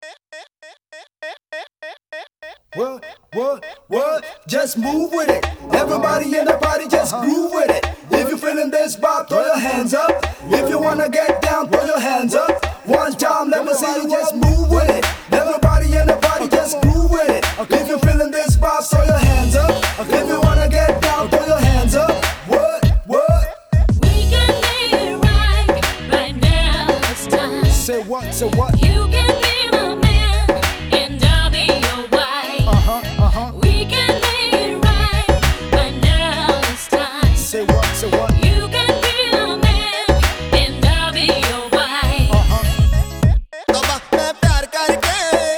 What? Just move with it. Everybody in the party, just groove with it. If you're feeling this vibe, throw your hands up. If you wanna get down, throw your hands up. One time, let me see you just move with it. Everybody in the party, just groove with it. If you're feeling this vibe, throw your hands up. If you wanna get down, throw your hands up. What? We can make it right now. It's time. Say what? Say what? You can be my man, and I'll be your wife. We can make it right now. It's time. Say what? Say what? You can be my man, and I'll be your wife. तबा मैं प्यार करके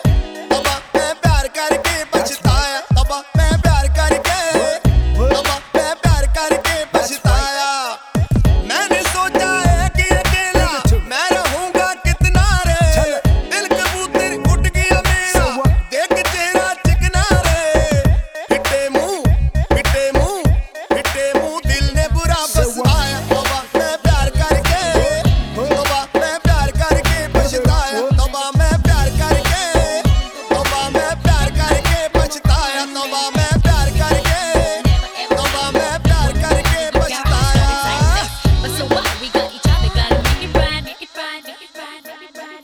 पछताया। तबा मैं प्यार करके पछताया। मैंने सोचा है कि अकेला मैं रहूंगा कितना रे। दिल कबूतर उठ गया मेरा, देख चेहरा चिकना रे। फिटे मुंह दिल ने बुरा फसाया। तबा मैं प्यार करके पछताया। तबा मैं प्यार करके पछताया। तबा मैं प्यार करके पछताया। But so what? We got each other, gotta make it right, make it right, make it right, make it right.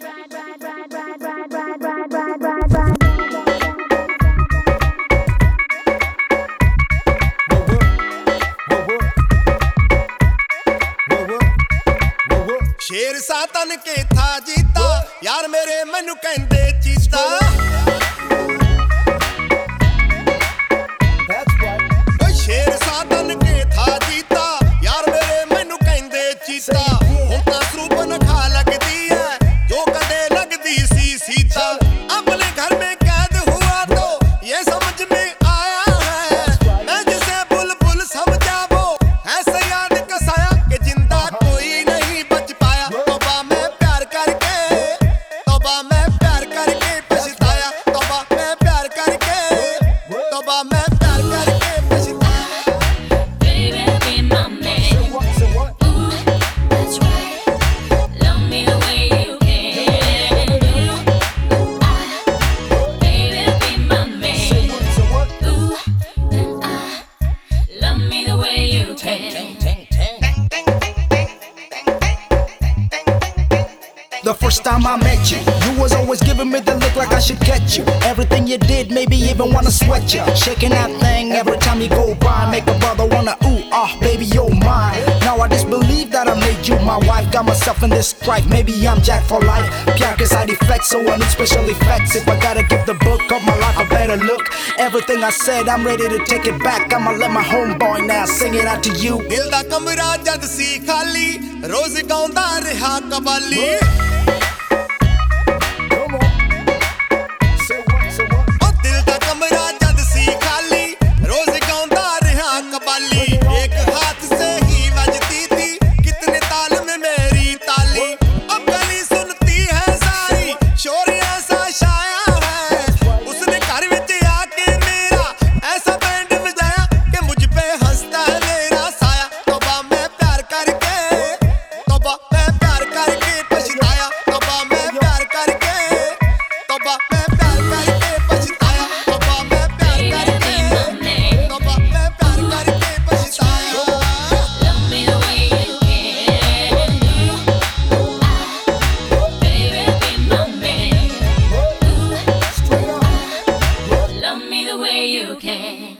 शेर सातन के था जीता, यार मेरे मैनू कहंदे चीता। ओ शेर सातन के था जीता, यार मेरे मैनू कहंदे चीता। हुण तां सरूपन खा लगदी है, जो कदे लगदी सी सीता। अपने घर में कैद हुआ तो ये समझ में आया है, मैं जिसे बुलबुल समझा वो है सयाद कसाया। कि जिंदा कोई नहीं बच पाया। तौबा मैं प्यार करके पछताया। तौबा मैं प्यार करके पछताया। Baby, be my man. Ooh, that's right. Love me the way you can. Ooh, baby, be my man. Ooh, and love me the way you can. The first time I met you was always giving me the look like I should catch you. Everything you did made me even wanna sweat you. Shaking that thing every time you go by, make a brother wanna baby you're mine. Now I just believe that I made you my wife. Got myself in this strife, maybe I'm Jack for life. Pyar ke side effects, so I need special effects. If I gotta give the book of my life a better look, everything I said I'm ready to take it back. I'ma let my homeboy now sing it out to you. दिल दा कमरा जद सी खाली, रोज गाउंदा रहा कबाली। ओ दिल दा कमरा जद सी खाली, रोज गाउंदा रहा कबाली। एक हाथ से ही बजती थी कितने ताल में मेरी ताली। अब गली सुनती है सारी, शोर ऐसा छाया है। उसने घर विच आके मेरा ऐसा बैंड बजाया कि मुझ पे हंसता है मेरा साया। तौबा मैं प्यार करके पछताया। तौबा मैं प्यार करके पछताया। तौबा मैं प्यार करके पछताया। Love me the way you can. Baby, be my man. Love me the way you can.